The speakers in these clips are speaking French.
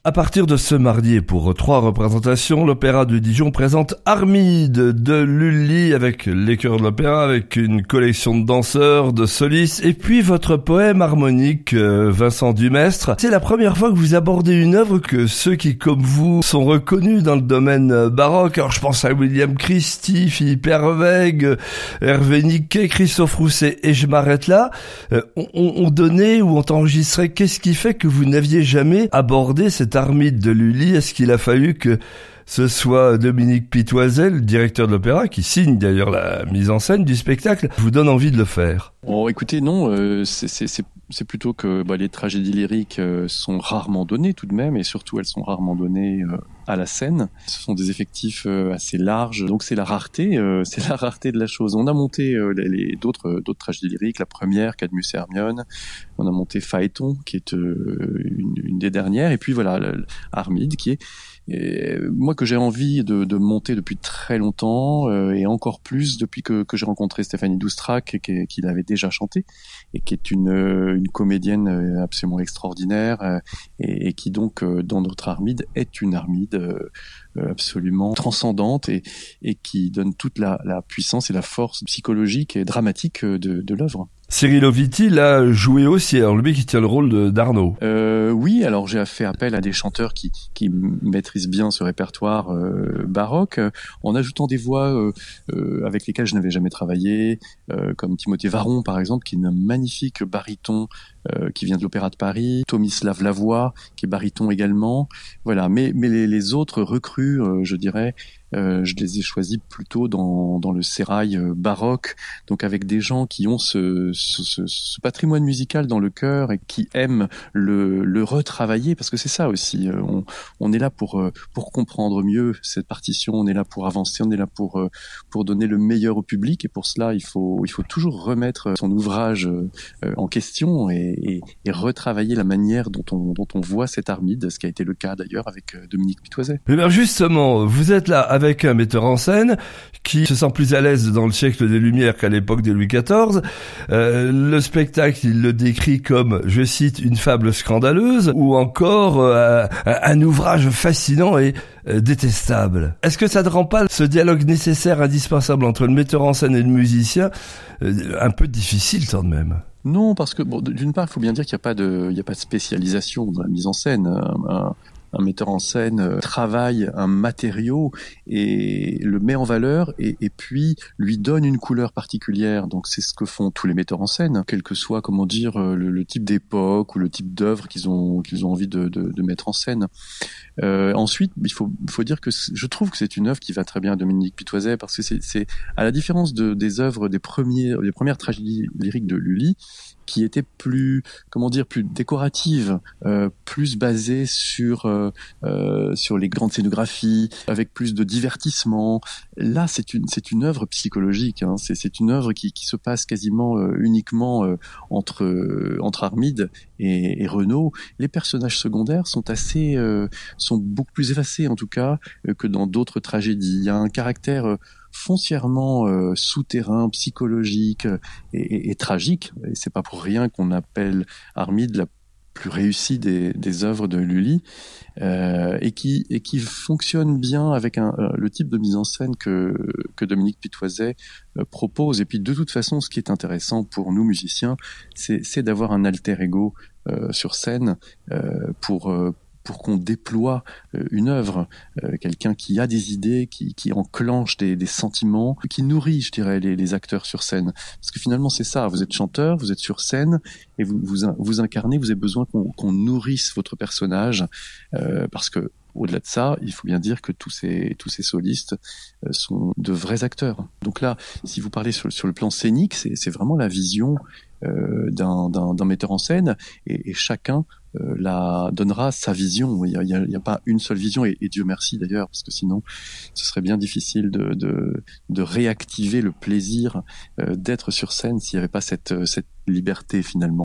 À partir de ce mardi et pour 3 représentations, l'Opéra de Dijon présente Armide de Lully avec les chœurs de l'opéra, avec une collection de danseurs, de solistes et puis votre poème harmonique Vincent Dumestre. C'est la première fois que vous abordez une œuvre que ceux qui, comme vous, sont reconnus dans le domaine baroque. Alors je pense à William Christie, Philippe Herwegh, Hervé Niquet, Christophe Rousset et je m'arrête là. On donnait ou on enregistrait. Qu'est-ce qui fait que vous n'aviez jamais abordé cette Armide de Lully? Est-ce qu'il a fallu que ce soit Dominique Pitoiset, le directeur de l'opéra, qui signe d'ailleurs la mise en scène du spectacle, vous donne envie de le faire? Bon, écoutez, non, c'est plutôt que les tragédies lyriques sont rarement données tout de même, et surtout elles sont rarement données à la scène. Ce sont des effectifs assez larges, donc c'est la rareté de la chose. On a monté d'autres tragédies lyriques, la première, Cadmus et Hermione. On a monté Phaéton, qui est une des dernières, et puis voilà, Armide, qui est moi que j'ai envie de monter depuis très longtemps, et encore plus depuis que j'ai rencontré Stéphanie Doustrac, qui l'avait déjà chanté, et qui est une comédienne absolument extraordinaire, et qui donc dans notre Armide est une Armide absolument transcendante et qui donne toute la puissance et la force psychologique et dramatique de l'œuvre. Cyril Oviti l'a joué aussi, alors lui qui tient le rôle d'Arnaud. Oui, alors j'ai fait appel à des chanteurs qui maîtrisent bien ce répertoire baroque, en ajoutant des voix avec lesquelles je n'avais jamais travaillé, comme Timothée Varron par exemple, qui est un magnifique baryton qui vient de l'Opéra de Paris, Tomislav Lavoie, qui est baryton également. Voilà, mais les autres recrues, je dirais, je les ai choisis plutôt dans le sérail baroque, donc avec des gens qui ont ce patrimoine musical dans le cœur et qui aiment le retravailler, parce que c'est ça aussi. On est là pour comprendre mieux cette partition, on est là pour avancer, on est là pour donner le meilleur au public, et pour cela il faut toujours remettre son ouvrage en question et retravailler la manière dont on voit cette Armide, ce qui a été le cas d'ailleurs avec Dominique Pitoiset. Mais bien justement, vous êtes là avec un metteur en scène qui se sent plus à l'aise dans le siècle des Lumières qu'à l'époque de Louis XIV. Le spectacle, il le décrit comme, je cite, une fable scandaleuse ou encore un ouvrage fascinant et détestable. Est-ce que ça ne rend pas ce dialogue nécessaire, indispensable entre le metteur en scène et le musicien un peu difficile tout de même? Non, parce que d'une part, il faut bien dire qu'il n'y a pas de spécialisation dans la mise en scène. Un metteur en scène travaille un matériau et le met en valeur et puis lui donne une couleur particulière. Donc c'est ce que font tous les metteurs en scène, quel que soit le type d'époque ou le type d'œuvre qu'ils ont envie de mettre en scène. Ensuite, il faut dire que je trouve que c'est une œuvre qui va très bien à Dominique Pitoiset, parce que c'est à la différence des œuvres des premières tragédies lyriques de Lully, qui étaient plus décoratives, plus basées sur les grandes scénographies, avec plus de divertissement. Là, c'est une œuvre psychologique, hein. C'est une œuvre qui se passe quasiment uniquement entre Armide et Renaud. Les personnages secondaires sont beaucoup plus effacés en tout cas que dans d'autres tragédies. Il y a un caractère foncièrement souterrain, psychologique et tragique. Et c'est pas pour rien qu'on appelle Armide la plus réussie des œuvres de Lully, et qui fonctionne bien avec le type de mise en scène que Dominique Pitoiset propose. Et puis de toute façon, ce qui est intéressant pour nous musiciens, c'est d'avoir un alter ego sur scène pour qu'on déploie une œuvre, quelqu'un qui a des idées, qui enclenche des sentiments, qui nourrit, je dirais, les acteurs sur scène. Parce que finalement, c'est ça, vous êtes chanteur, vous êtes sur scène, et vous incarnez, vous avez besoin qu'on nourrisse votre personnage, parce que au-delà de ça, il faut bien dire que tous ces solistes sont de vrais acteurs. Donc là, si vous parlez sur le plan scénique, c'est vraiment la vision d'un metteur en scène, et chacun donnera sa vision. Il y a pas une seule vision, et Dieu merci d'ailleurs, parce que sinon ce serait bien difficile de réactiver le plaisir d'être sur scène s'il n'y avait pas cette liberté finalement.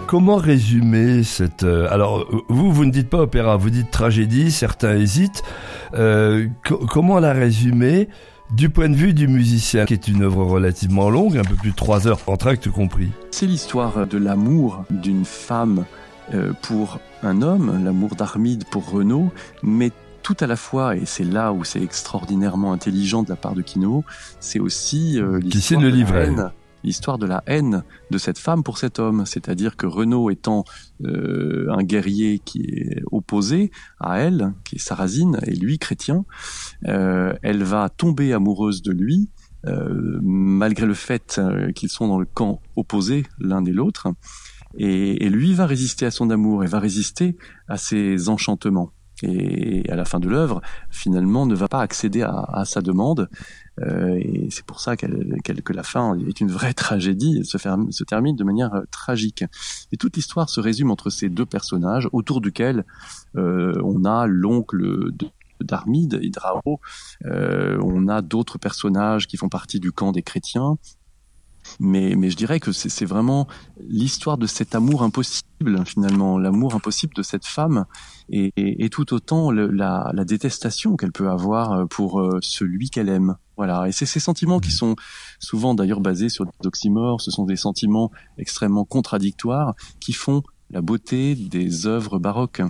Comment résumer cette... alors, vous ne dites pas opéra, vous dites tragédie, certains hésitent. Comment la résumer du point de vue du musicien, qui est une œuvre relativement longue, un peu plus de 3 heures, entr'actes compris? C'est l'histoire de l'amour d'une femme pour un homme, l'amour d'Armide pour Renaud, mais tout à la fois, et c'est là où c'est extraordinairement intelligent de la part de Quinault, c'est aussi l'histoire de la haine de cette femme pour cet homme. C'est-à-dire que Renaud étant un guerrier qui est opposé à elle, qui est sarrasine, et lui chrétien, elle va tomber amoureuse de lui, malgré le fait qu'ils sont dans le camp opposé l'un et l'autre, et lui va résister à son amour et va résister à ses enchantements. Et à la fin de l'œuvre, finalement, ne va pas accéder à sa demande. Et c'est pour ça que la fin est une vraie tragédie, se termine de manière tragique. Et toute l'histoire se résume entre ces deux personnages, autour duquel on a l'oncle d'Armide, Hydrao, on a d'autres personnages qui font partie du camp des chrétiens. Mais je dirais que c'est vraiment l'histoire de cet amour impossible, finalement, l'amour impossible de cette femme, et tout autant la détestation qu'elle peut avoir pour celui qu'elle aime. Voilà. Et c'est ces sentiments qui sont souvent d'ailleurs basés sur des oxymores, ce sont des sentiments extrêmement contradictoires qui font la beauté des œuvres baroques.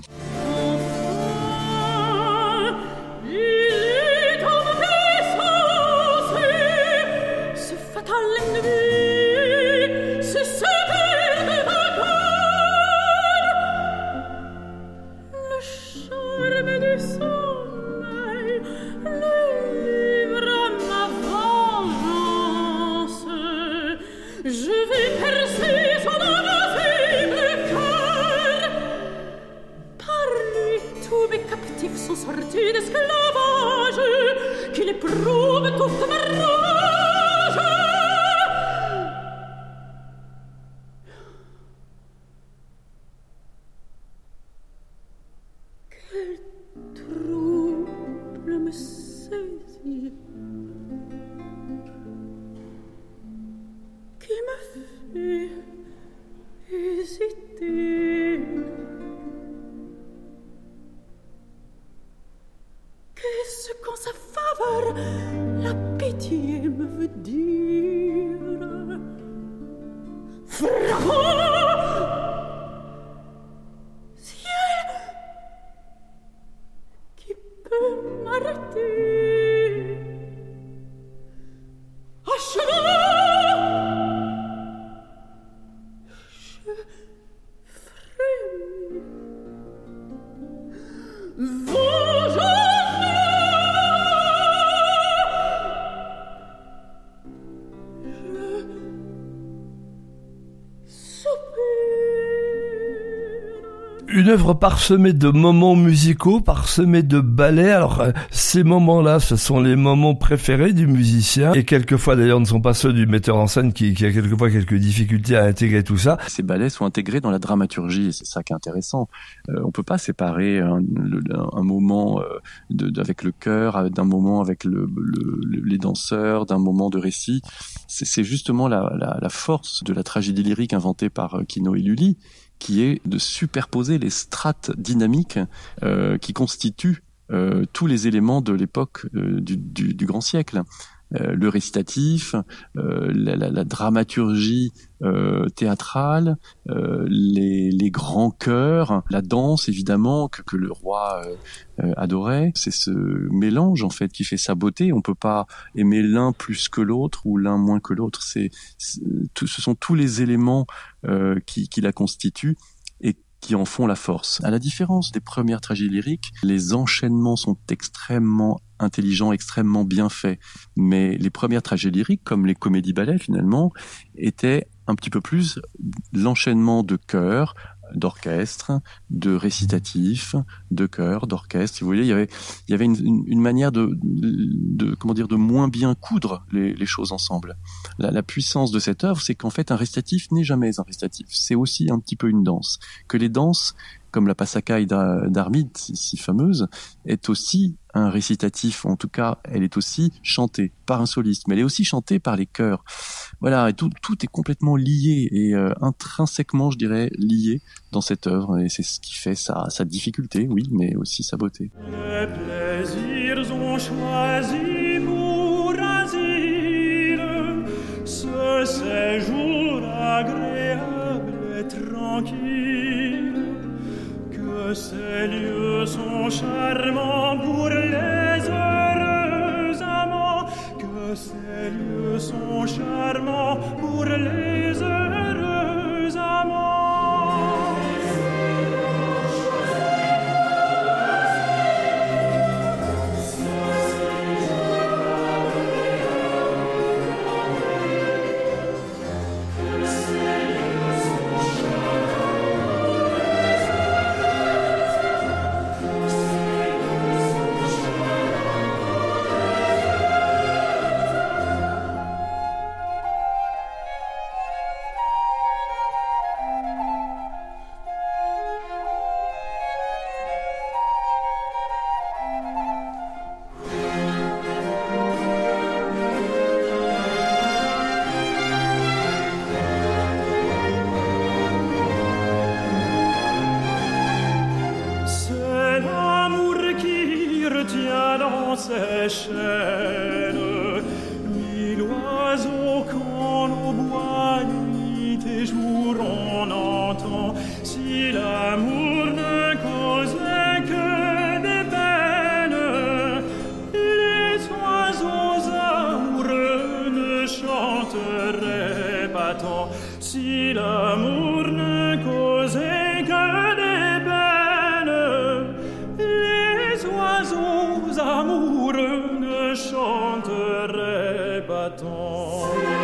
Une œuvre parsemée de moments musicaux, parsemée de ballets. Alors, ces moments-là, ce sont les moments préférés du musicien. Et quelquefois, d'ailleurs, ne sont pas ceux du metteur en scène qui a quelquefois quelques difficultés à intégrer tout ça. Ces ballets sont intégrés dans la dramaturgie, et c'est ça qui est intéressant. On peut pas séparer un moment avec le chœur, d'un moment avec les danseurs, d'un moment de récit. C'est justement la force de la tragédie lyrique inventée par Quinault et Lully, qui est de superposer les strates dynamiques qui constituent tous les éléments de l'époque du grand siècle. Le récitatif, la dramaturgie théâtrale, les grands chœurs, la danse évidemment que le roi adorait. C'est ce mélange en fait qui fait sa beauté. On peut pas aimer l'un plus que l'autre ou l'un moins que l'autre. Ce sont tous les éléments qui la constituent et qui en font la force. À la différence des premières tragédies lyriques, les enchaînements sont extrêmement intelligents, extrêmement bien faits. Mais les premières tragédies lyriques, comme les comédies-ballets finalement, étaient un petit peu plus l'enchaînement de chœurs, d'orchestre, de récitatifs, de chœurs, d'orchestre. Si vous voyez, il y avait une manière de moins bien coudre les choses ensemble. La puissance de cette œuvre, c'est qu'en fait, un récitatif n'est jamais un récitatif. C'est aussi un petit peu une danse. Que les danses, comme la Passacaille d'Armide, si fameuse, est aussi un récitatif. En tout cas, elle est aussi chantée par un soliste, mais elle est aussi chantée par les chœurs. Voilà, et tout est complètement lié et intrinsèquement, je dirais, lié dans cette œuvre, et c'est ce qui fait sa difficulté, oui, mais aussi sa beauté. Les plaisirs ont choisi pour asile ce séjour agréable et tranquille, que ces lieux sont charmants pour les heureux amants, que ces lieux sont charmants pour les heureux amants. Ses chaînes, lui l'oiseau quand au bois nuit et jour on entend, si l'amour ne causait que des peines, les oiseaux amoureux ne chanteraient pas tant, si l'amour ne causait que des peines, les oiseaux amoureux ne chanteraient pas tant.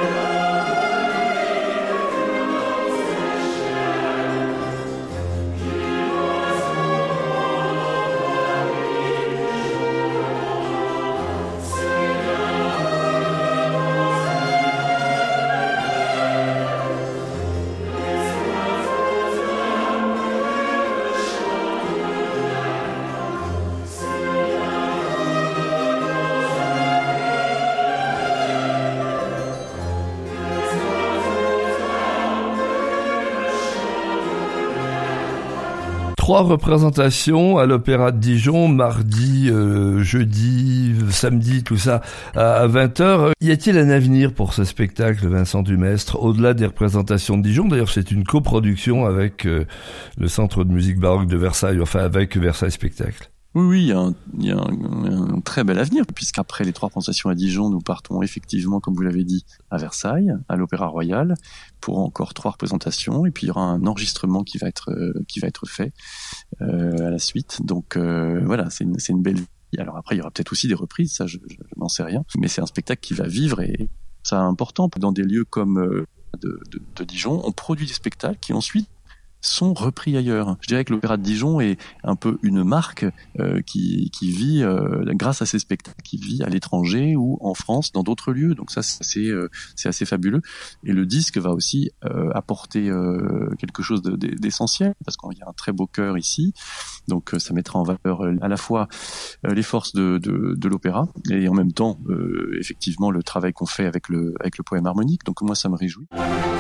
Trois représentations à l'Opéra de Dijon, mardi, jeudi, samedi, tout ça, à 20h. Y a-t-il un avenir pour ce spectacle, Vincent Dumestre, au-delà des représentations de Dijon? D'ailleurs, c'est une coproduction avec le Centre de musique baroque de Versailles, enfin avec Versailles Spectacle. Oui, il y a un très bel avenir, puisqu'après les 3 représentations à Dijon, nous partons effectivement, comme vous l'avez dit, à Versailles, à l'Opéra Royal, pour encore 3 représentations, et puis il y aura un enregistrement qui va être fait à la suite. Donc voilà, c'est une belle vie. Alors après, il y aura peut-être aussi des reprises, ça je n'en sais rien, mais c'est un spectacle qui va vivre, et c'est important. Dans des lieux comme de Dijon, on produit des spectacles qui ensuite sont repris ailleurs. Je dirais que l'Opéra de Dijon est un peu une marque qui vit grâce à ces spectacles, qui vit à l'étranger ou en France, dans d'autres lieux. Donc ça, c'est assez fabuleux. Et le disque va aussi apporter quelque chose d'essentiel, parce qu'il y a un très beau chœur ici. Donc ça mettra en valeur à la fois les forces de l'opéra et en même temps effectivement le travail qu'on fait avec le poème harmonique. Donc moi, ça me réjouit.